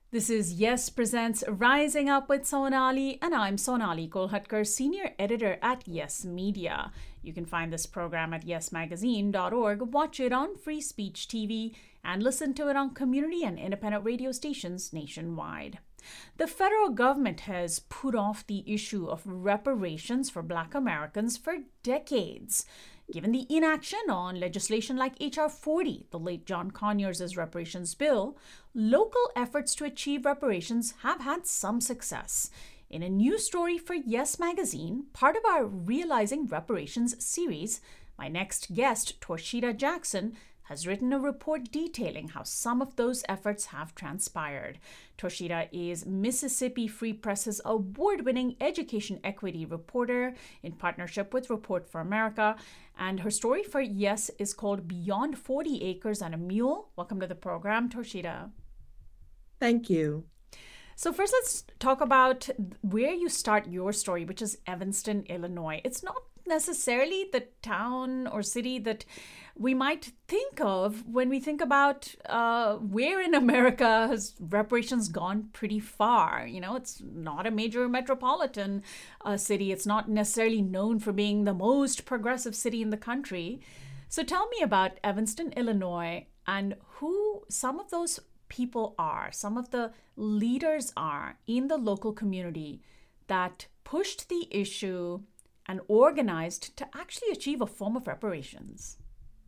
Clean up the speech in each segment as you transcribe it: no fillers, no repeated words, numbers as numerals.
This is Yes Presents Rising Up with Sonali, and I'm Sonali Kolhatkar, Senior Editor at Yes Media. You can find this program at yesmagazine.org, watch it on Free Speech TV, and listen to it on community and independent radio stations nationwide. The federal government has put off the issue of reparations for Black Americans for decades. Given the inaction on legislation like H.R. 40, the late John Conyers' reparations bill, local efforts to achieve reparations have had some success. In a new story for Yes Magazine, part of our Realizing Reparations series, my next guest, Torshida Jackson, has written a report detailing how some of those efforts have transpired. Torshida is Mississippi Free Press's award-winning education equity reporter in partnership with Report for America, and her story for Yes is called Beyond 40 Acres and a Mule. Welcome to the program, Torshida. Thank you. So first, let's talk about where you start your story, which is Evanston, Illinois. It's not necessarily the town or city that we might think of when we think about where in America has reparations gone pretty far. You know, it's not a major metropolitan city. It's not necessarily known for being the most progressive city in the country. So tell me about Evanston, Illinois, and who some of those people are, some of the leaders are in the local community that pushed the issue and organized to actually achieve a form of reparations.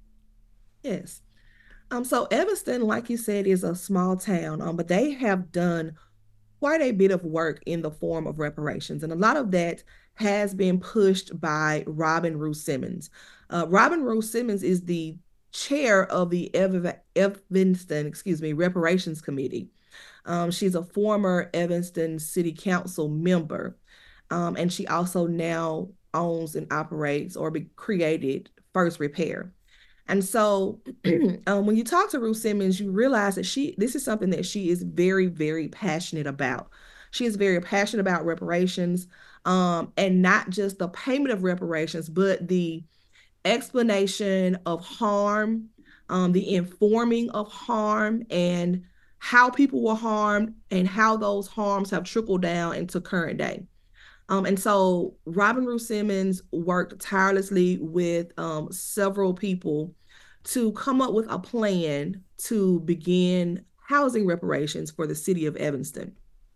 Yes. So Evanston, like you said, is a small town, but they have done quite a bit of work in the form of reparations. And a lot of that has been pushed by Robin Rue Simmons. Robin Rue Simmons is the chair of the Evanston, Reparations Committee. She's a former Evanston City Council member, and she also now owns and operates or created First Repair. And so when you talk to Ruth Simmons, you realize that this is something that she is very, very passionate about. She is very passionate about reparations, and not just the payment of reparations, but the explanation of harm, the informing of harm, and how people were harmed and how those harms have trickled down into current day. And so Robin Rue Simmons worked tirelessly with several people to come up with a plan to begin housing reparations for the city of Evanston.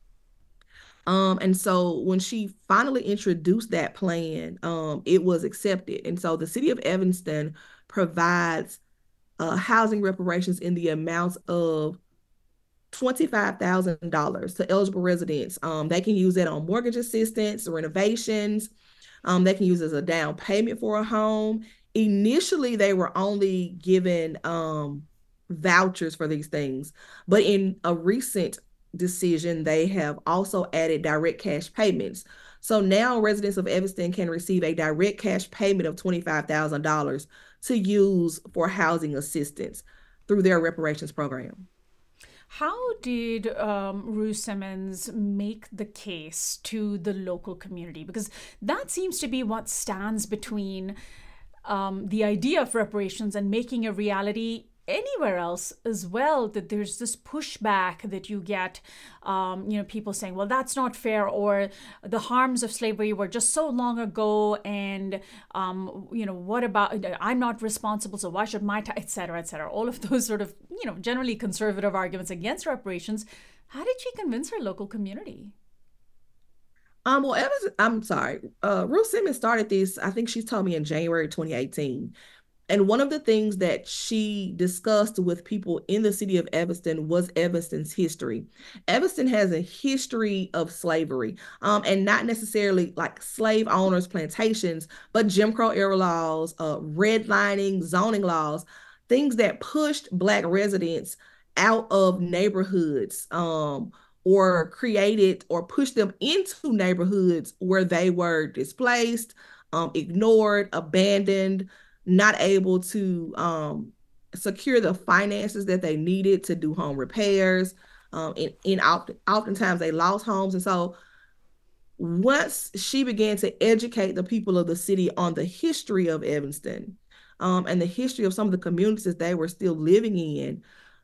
And so when she finally introduced that plan, it was accepted. And so the city of Evanston provides housing reparations in the amount of $25,000 to eligible residents. They can use that on mortgage assistance, renovations. They can use it as a down payment for a home. Initially, they were only given vouchers for these things, but in a recent decision, they have also added direct cash payments. So now residents of Evanston can receive a direct cash payment of $25,000 to use for housing assistance through their reparations program. How did Rue Simmons make the case to the local community? Because that seems to be what stands between the idea of reparations and making a reality anywhere else as well, that there's this pushback that you get, people saying, well, that's not fair, or the harms of slavery were just so long ago, and, what about, I'm not responsible, so why should my, et cetera, et cetera. All of those sort of, generally conservative arguments against reparations. How did she convince her local community? Well, I'm sorry. Ruth Simmons started this, I think she told me in January 2018. And one of the things that she discussed with people in the city of Evanston was Evanston's history. Evanston has a history of slavery, and not necessarily like slave owners, plantations, but Jim Crow era laws, redlining, zoning laws, things that pushed Black residents out of neighborhoods, or created or pushed them into neighborhoods where they were displaced, ignored, abandoned, not able to secure the finances that they needed to do home repairs. Oftentimes they lost homes. And so once she began to educate the people of the city on the history of Evanston, and the history of some of the communities that they were still living in,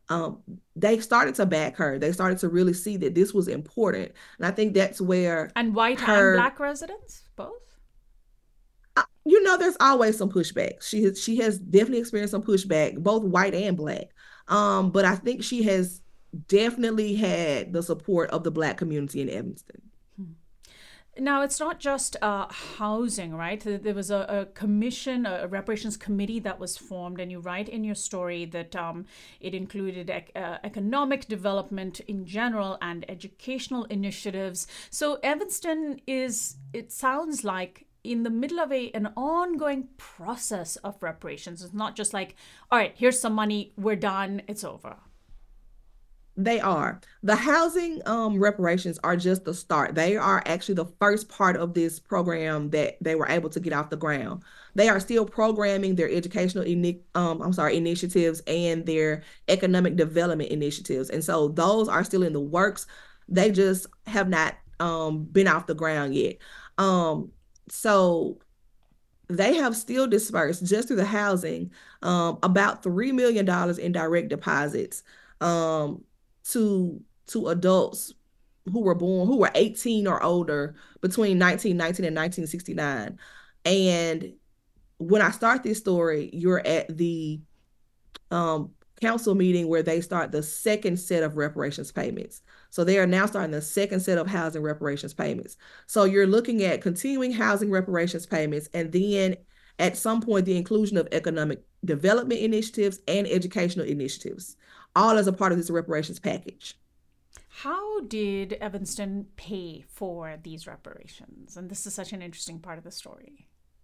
um, they started to back her. They started to really see that this was important. And I think that's where And white and her, black residents, both? there's always some pushback. She has definitely experienced some pushback, both white and black. But I think she has definitely had the support of the black community in Evanston. Now, it's not just housing, right? There was a commission, a reparations committee that was formed, and you write in your story that it included economic development in general and educational initiatives. So, Evanston is, it sounds like, in the middle of an ongoing process of reparations. It's not just like, all right, here's some money, we're done, it's over. They are. The housing reparations are just the start. They are actually the first part of this program that they were able to get off the ground. They are still programming their initiatives and their economic development initiatives. And so those are still in the works. They just have not been off the ground yet. Um, so they have still dispersed just through the housing about $3 million in direct deposits um, to adults who were 18 or older between 1919 and 1969. And when I start this story, you're at the council meeting where they start the second set of reparations payments. So they are now starting the second set of housing reparations payments. So you're looking at continuing housing reparations payments, and then at some point, the inclusion of economic development initiatives and educational initiatives, all as a part of this reparations package. How did Evanston pay for these reparations? And this is such an interesting part of the story.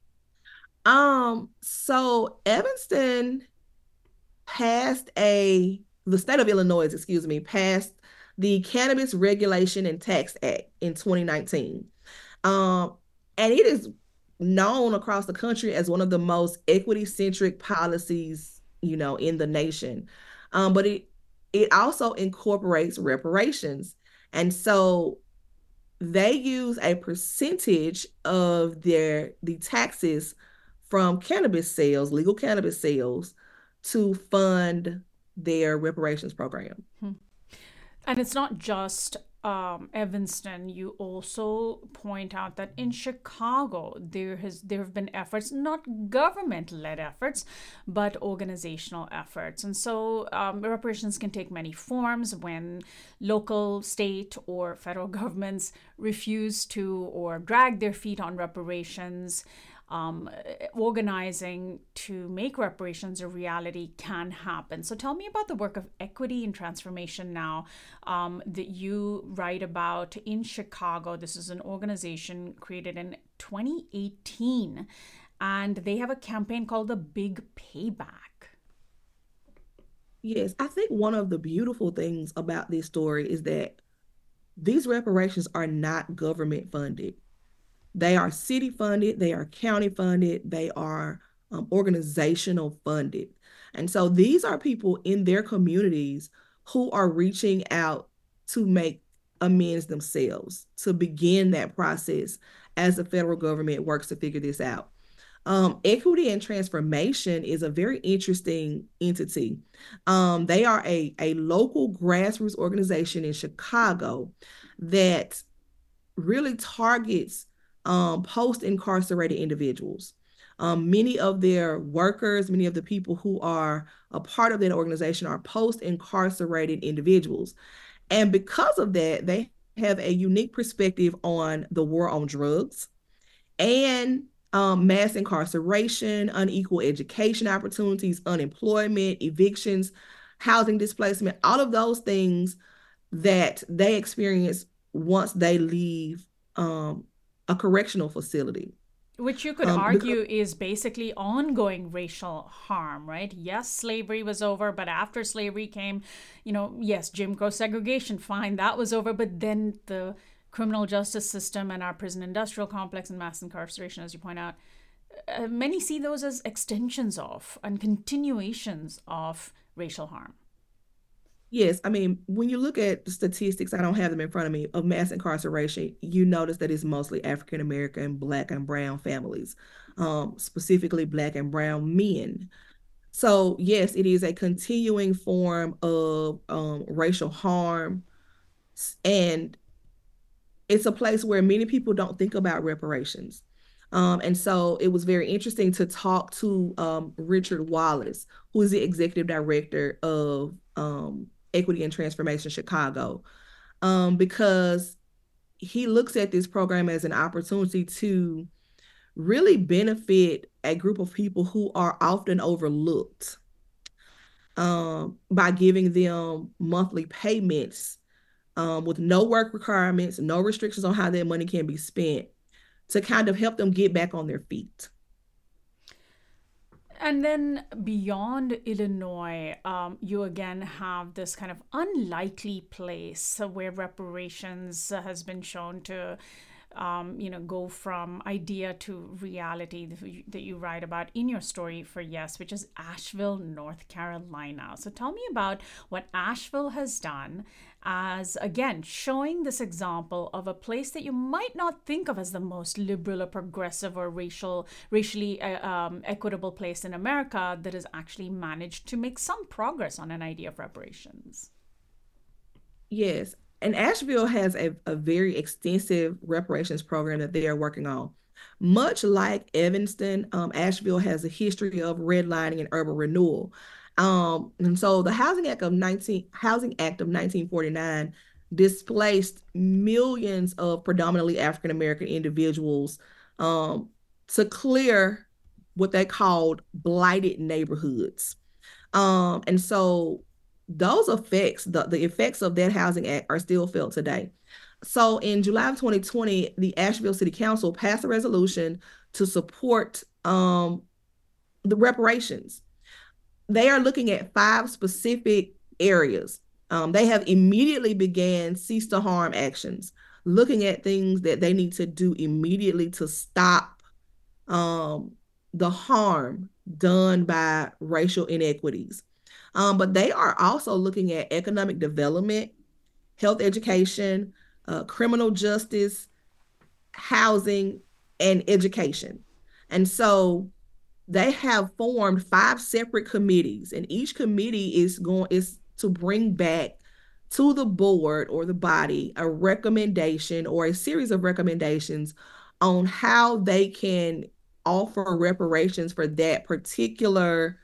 So Evanston passed the state of Illinois, excuse me, passed the Cannabis Regulation and Tax Act in 2019. Um, and it is known across the country as one of the most equity-centric policies, in the nation. But it also incorporates reparations. And so they use a percentage of the taxes from cannabis sales, legal cannabis sales, to fund their reparations program. And it's not just Evanston. You also point out that in Chicago there have been efforts, not government-led efforts, but organizational efforts. And so reparations can take many forms when local, state, or federal governments refuse to or drag their feet on reparations. Organizing to make reparations a reality can happen. So tell me about the work of Equity and Transformation Now that you write about in Chicago. This is an organization created in 2018, and they have a campaign called the Big Payback. Yes, I think one of the beautiful things about this story is that these reparations are not government funded. They are city funded, they are county funded, they are organizational funded. And so these are people in their communities who are reaching out to make amends themselves, to begin that process as the federal government works to figure this out. Equity and Transformation is a very interesting entity. They are a local grassroots organization in Chicago that really targets post-incarcerated individuals. Many of their workers, many of the people who are a part of that organization are post-incarcerated individuals. And because of that, they have a unique perspective on the war on drugs and mass incarceration, unequal education opportunities, unemployment, evictions, housing displacement, all of those things that they experience once they leave a correctional facility. Which you could Because, argue is basically ongoing racial harm, right? Yes, slavery was over, but after slavery came, yes, Jim Crow segregation, fine, that was over, but then the criminal justice system and our prison industrial complex and mass incarceration, as you point out, many see those as extensions of and continuations of racial harm. yes, I mean, when you look at the statistics, I don't have them in front of me, of mass incarceration, you notice that it's mostly African American, Black and Brown families, specifically Black and Brown men. So, yes, it is a continuing form of racial harm. And it's a place where many people don't think about reparations. And so it was very interesting to talk to Richard Wallace, who is the executive director of Equity and Transformation Chicago, because he looks at this program as an opportunity to really benefit a group of people who are often overlooked, by giving them monthly payments, with no work requirements, no restrictions on how their money can be spent, to kind of help them get back on their feet. And then beyond Illinois, you again have this kind of unlikely place where reparations has been shown to, go from idea to reality that you write about in your story for Yes, which is Asheville, North Carolina. So tell me about what Asheville has done as, again, showing this example of a place that you might not think of as the most liberal or progressive or racially equitable place in America that has actually managed to make some progress on an idea of reparations. Yes. And Asheville has a very extensive reparations program that they are working on. Much like Evanston, Asheville has a history of redlining and urban renewal. And so the Housing Act of 1949 displaced millions of predominantly African American individuals, um, to clear what they called blighted neighborhoods. And so those effects, the effects of that housing act are still felt today. So in July of 2020, the Asheville City Council passed a resolution to support the reparations. They are looking at 5 specific areas. They have immediately began cease to harm actions, looking at things that they need to do immediately to stop um, the harm done by racial inequities. But they are also looking at economic development, health education, criminal justice, housing, and education. And so they have formed 5 separate committees, and each committee is to bring back to the board or the body a recommendation or a series of recommendations on how they can offer reparations for that particular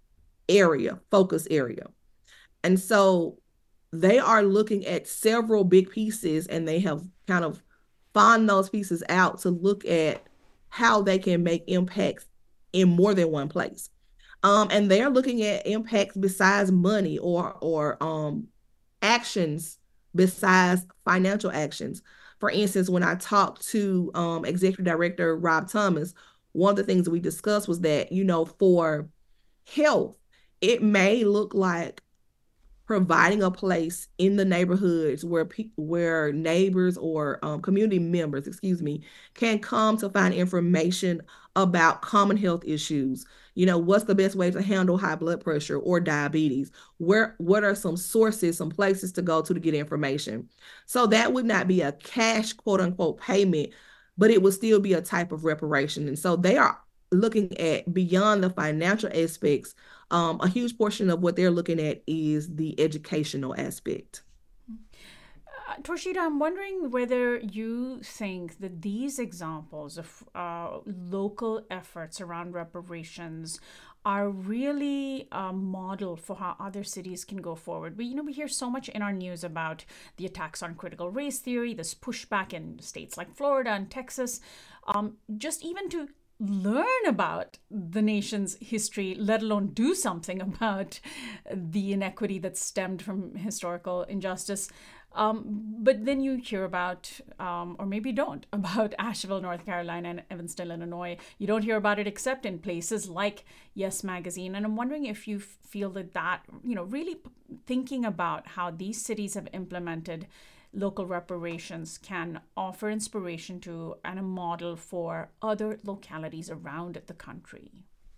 focus area. And so they are looking at several big pieces, and they have kind of found those pieces out to look at how they can make impacts in more than one place. And they're looking at impacts besides money, or actions besides financial actions. For instance, when I talked to Executive Director Rob Thomas, one of the things we discussed was that, for health, it may look like providing a place in the neighborhoods where neighbors or community members, excuse me, can come to find information about common health issues. What's the best way to handle high blood pressure or diabetes? What are some sources, some places to go to get information? So that would not be a cash quote unquote payment, but it would still be a type of reparation. And so they are looking at beyond the financial aspects. A huge portion of what they're looking at is the educational aspect. Torshida, I'm wondering whether you think that these examples of local efforts around reparations are really a model for how other cities can go forward. We hear so much in our news about the attacks on critical race theory, this pushback in states like Florida and Texas, just even to learn about the nation's history, let alone do something about the inequity that stemmed from historical injustice. But then you hear about, or maybe don't, about Asheville, North Carolina, and Evanston, Illinois. You don't hear about it except in places like Yes Magazine. And I'm wondering if you feel that, really thinking about how these cities have implemented local reparations can offer inspiration to and a model for other localities around the country.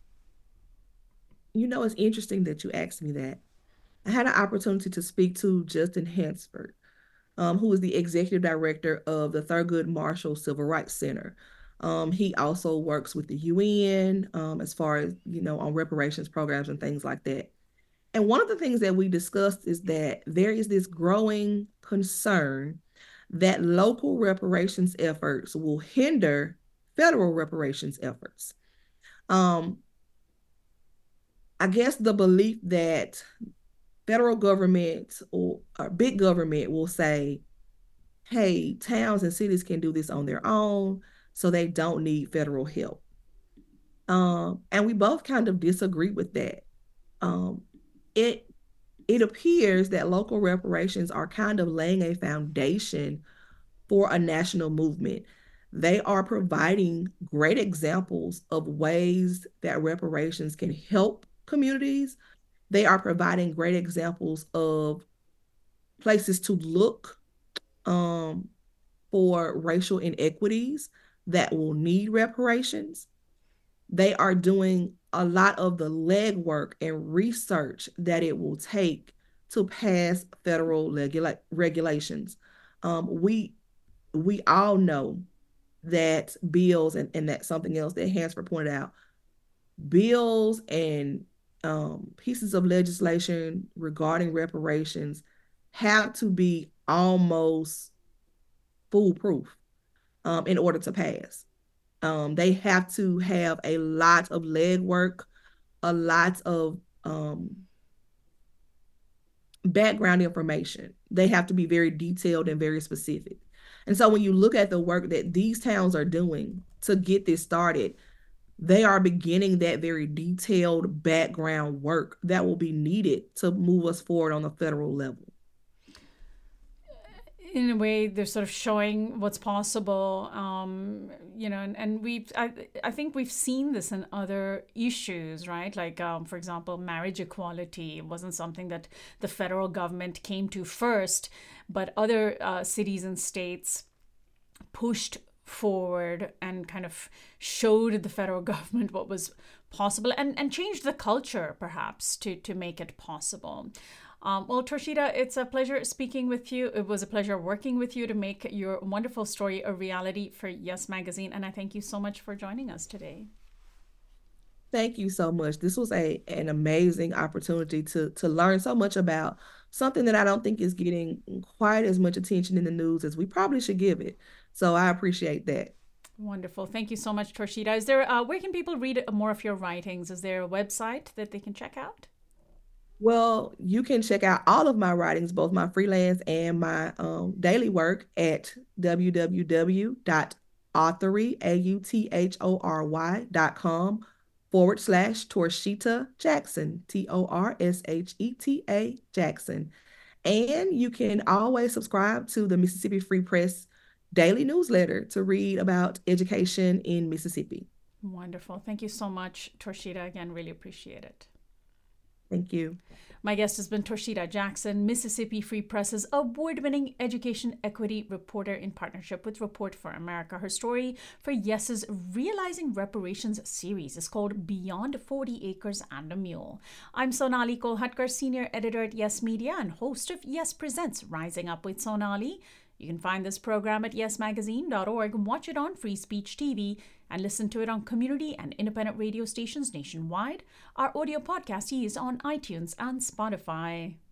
It's interesting that you asked me that. I had an opportunity to speak to Justin Hansford, who is the executive director of the Thurgood Marshall Civil Rights Center. He also works with the UN as far as, on reparations programs and things like that. And one of the things that we discussed is that there is this growing concern that local reparations efforts will hinder federal reparations efforts. I guess the belief that federal government or big government will say, hey, towns and cities can do this on their own, so they don't need federal help. And we both kind of disagree with that. It it appears that local reparations are kind of laying a foundation for a national movement. They are providing great examples of ways that reparations can help communities. They are providing great examples of places to look for racial inequities that will need reparations. They are doing a lot of the legwork and research that it will take to pass federal regulations. We all know that bills, and that's something else that Hansford pointed out, bills and pieces of legislation regarding reparations have to be almost foolproof in order to pass. They have to have a lot of legwork, a lot of background information. They have to be very detailed and very specific. And so when you look at the work that these towns are doing to get this started, they are beginning that very detailed background work that will be needed to move us forward on the federal level. In a way, they're sort of showing what's possible, and I think we've seen this in other issues, right? Like, for example, marriage equality wasn't something that the federal government came to first, but other cities and states pushed forward and kind of showed the federal government what was possible and changed the culture, perhaps, to make it possible. Well, Torshida, it's a pleasure speaking with you. It was a pleasure working with you to make your wonderful story a reality for Yes Magazine. And I thank you so much for joining us today. Thank you so much. This was an amazing opportunity to learn so much about something that I don't think is getting quite as much attention in the news as we probably should give it. So I appreciate that. Wonderful. Thank you so much, Torshida. Is there where can people read more of your writings? Is there a website that they can check out? Well, you can check out all of my writings, both my freelance and my daily work, at www.authory.com/Torshita Jackson, Torsheta Jackson. And you can always subscribe to the Mississippi Free Press daily newsletter to read about education in Mississippi. Wonderful. Thank you so much, Torshida. Again, really appreciate it. Thank you. My guest has been Torshida Jackson, Mississippi Free Press's award-winning education equity reporter in partnership with Report for America. Her story for Yes's Realizing Reparations series is called Beyond 40 Acres and a Mule. I'm Sonali Kolhatkar, senior editor at Yes Media and host of Yes Presents Rising Up with Sonali. You can find this program at yesmagazine.org, watch it on Free Speech TV, and listen to it on community and independent radio stations nationwide. Our audio podcast is on iTunes and Spotify.